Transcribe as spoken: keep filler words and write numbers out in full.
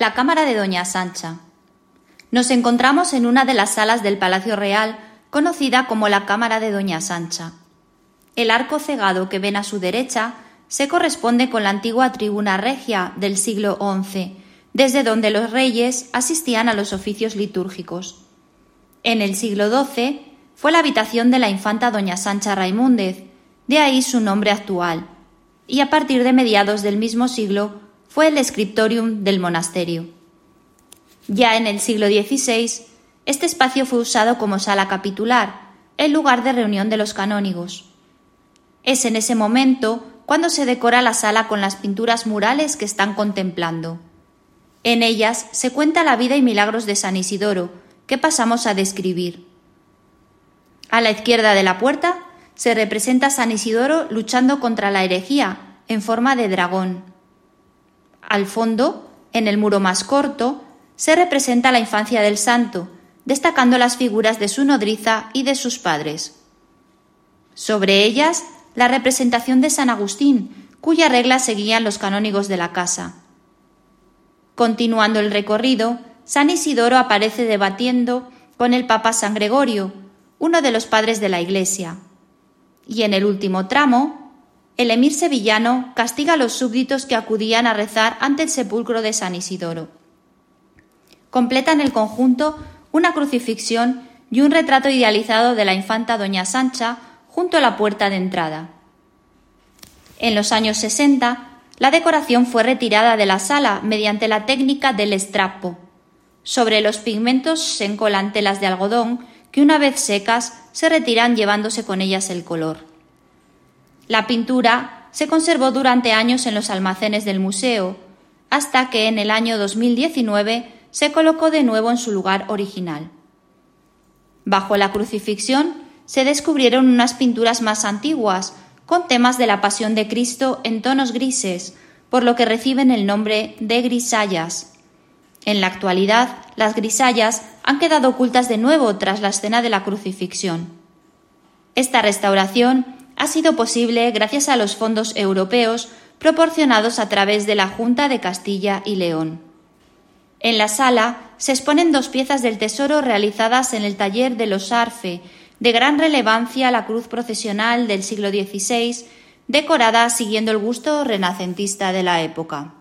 La cámara de doña Sancha. Nos encontramos en una de las salas del Palacio Real, conocida como la cámara de doña Sancha. El arco cegado que ven a su derecha se corresponde con la antigua tribuna regia del siglo once, desde donde los reyes asistían a los oficios litúrgicos. En el siglo doce fue la habitación de la infanta doña Sancha Raimúndez, de ahí su nombre actual, y a partir de mediados del mismo siglo fue el scriptorium del monasterio. Ya en el siglo dieciséis, este espacio fue usado como sala capitular, el lugar de reunión de los canónigos. Es en ese momento cuando se decora la sala con las pinturas murales que están contemplando. En ellas se cuenta la vida y milagros de San Isidoro, que pasamos a describir. A la izquierda de la puerta se representa a San Isidoro luchando contra la herejía, en forma de dragón. Al fondo, en el muro más corto, se representa la infancia del santo, destacando las figuras de su nodriza y de sus padres. Sobre ellas, la representación de San Agustín, cuya regla seguían los canónigos de la casa. Continuando el recorrido, San Isidoro aparece debatiendo con el Papa San Gregorio, uno de los padres de la Iglesia. Y en el último tramo, el emir sevillano castiga a los súbditos que acudían a rezar ante el sepulcro de San Isidoro. Completan el conjunto una crucifixión y un retrato idealizado de la infanta doña Sancha junto a la puerta de entrada. En los años sesenta, la decoración fue retirada de la sala mediante la técnica del strappo. Sobre los pigmentos se encolan telas de algodón que una vez secas se retiran llevándose con ellas el color. La pintura se conservó durante años en los almacenes del museo, hasta que en el año dos mil diecinueve se colocó de nuevo en su lugar original. Bajo la crucifixión se descubrieron unas pinturas más antiguas, con temas de la Pasión de Cristo en tonos grises, por lo que reciben el nombre de grisayas. En la actualidad, las grisayas han quedado ocultas de nuevo tras la escena de la crucifixión. Esta restauración ha sido posible gracias a los fondos europeos proporcionados a través de la Junta de Castilla y León. En la sala se exponen dos piezas del tesoro realizadas en el taller de los Arfe, de gran relevancia la cruz procesional del siglo dieciséis, decorada siguiendo el gusto renacentista de la época.